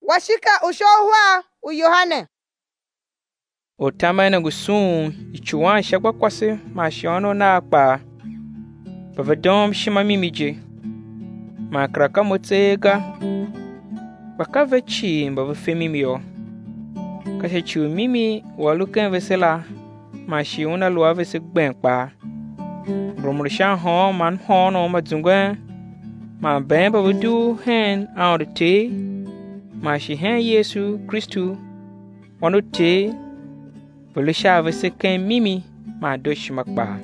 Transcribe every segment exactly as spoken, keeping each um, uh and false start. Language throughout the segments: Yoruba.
washika ushohwa u Yohane. Otamana gusun ichuan shagwa kwase mashono na akpa. Bavadom shima mimije. Makraka motsega. Bakavechi mbavafemimio. Kashechu mimi waluken vesela. Mashiuna lua vese gbenkpa. Bromrishan ho man hono madzungwen. Ma bemba wudu hen out te. Ma shi hen Yesu Kristu. Wanu te. Volisha vese ken mimi ma doshi makba.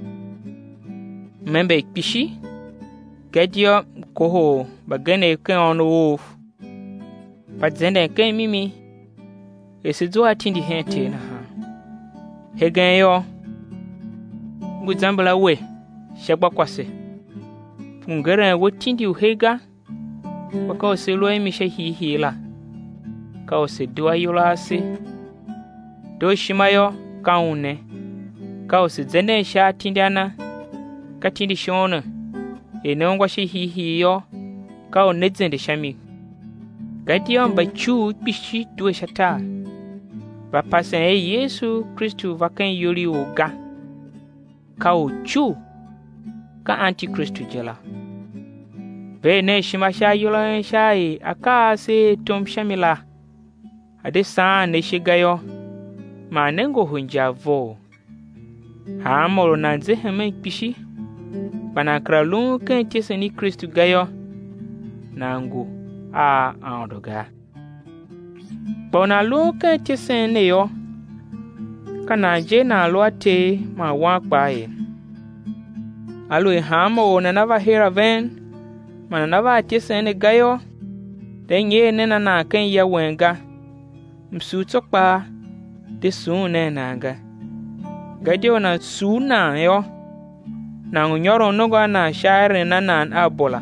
Membe ikpishi. Gedio koho bagene ken ono wolf. Padzende ken mimi. Esizo atindi hen te na ha. Hegen yo. Nguzambala we. Shagba kwase. Fungere wotindi uhega. Waka oselo emisha hihi la. Ka osedua yola se. Do shimayo kaune. Ka osedzene sha tindiana. Ka tindi shona. Enongwa shi hihi yo. Ka onedzende shami. Gadiyo mbachu bishi duwe shata. Vapasen e Yesu Kristu vaken yoli oga. Ka ochu. Ka antikristu jela. Vene shimasha yola shai aka se tom shamila. Ade san ne shigayo. Manengo hunjavo. Ha moro na zeheme pishi. Banakra lu ken tese ni Kristu gayo. Nangu a andoga. Bona lu ken tese ne yo. Kana je na luate ma wakpa e. Alu hamo na nava hera ven. Mana nava tese ne gayo. Denye nena na ken ya wenga. Msutokpa. De sune nanga. Gadio na suna yo. Na ngunyoro nogo na share na na abola.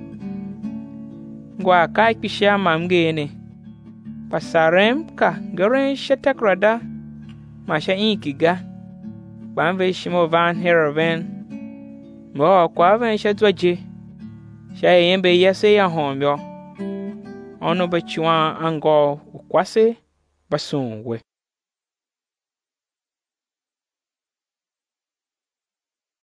Ngwa kai pisha mamgene. Pasarem ka garen shatakrada. Masha inkiga. Bamve shimo van heraven. Mo kwa ven shatwaje. Sha yembe yase ya homyo. Ono bachuan ango ukwase basunwe.